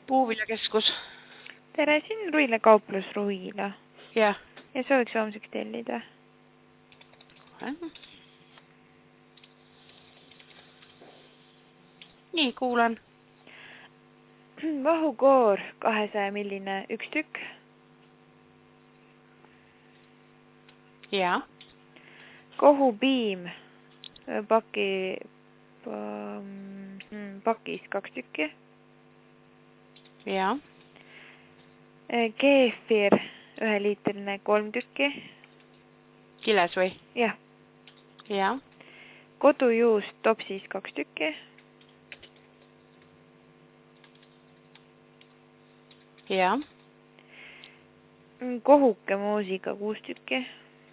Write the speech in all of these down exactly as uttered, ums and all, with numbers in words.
Puuviljakeskus. Tere, siin Ruila kauplus Ruila. Jah. Ja sooviks homseks tellida. Nii, kuulan. Vahukoor kahesaja milline üks tükk. Jaa. Kohupiim paki, pakis kaks tükki. Jaa. Keefir üheliitrine kolm tükki. Kiles või? Jah. Jaa. Kodujuust topsis kaks tükki. Jaa. Kohuke moosiga kuus tükki.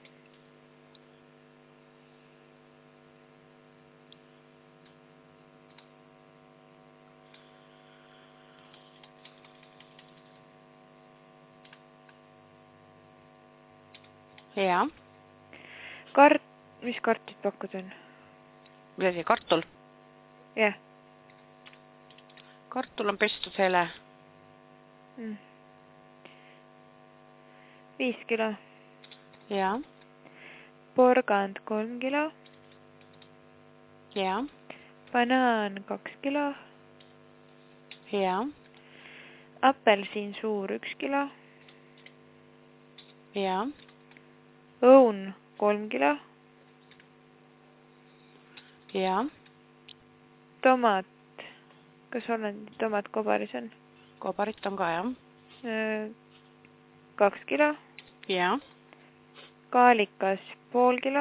Jaa. Kart, mis kartid pakkud on? Mis asi, kartul? Jah. Kartul on pestud hele. Mm. Viis kilo. Jaa. Porgand kolm kilo. Jaa. Banaan kaks kilo. Jaa. Apelsin suur üks kilo. Jaa. Õun kolm kilo. Jaa. Tomat. Kas Hollandi tomat kobaris on? Kobarit on ka, jah. Kaks kilo. Jaa. Kaalikas pool kilo.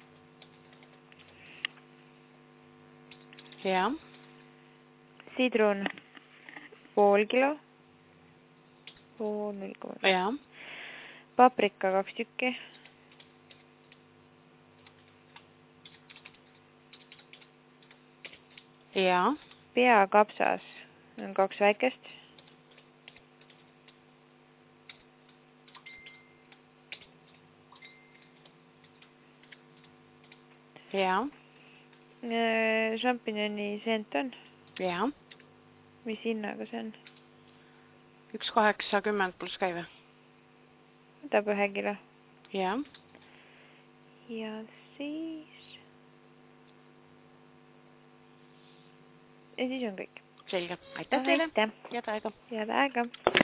Jaa. Sidrun pool kilo. Pool null koma. Jaa. Paprika kaks tükki. Jaa. Peakapsas on kaks väikest. Jaa. Šampinjoni sent on. Jaa. Mis hinnaga see on? üks kaheksakümmend pluss käive. Võtab ühe kilo. Jaa. Ja siis... Ja siis on kõik. Selge. Aitäh teile. Aitäh. Head aega. Head aega.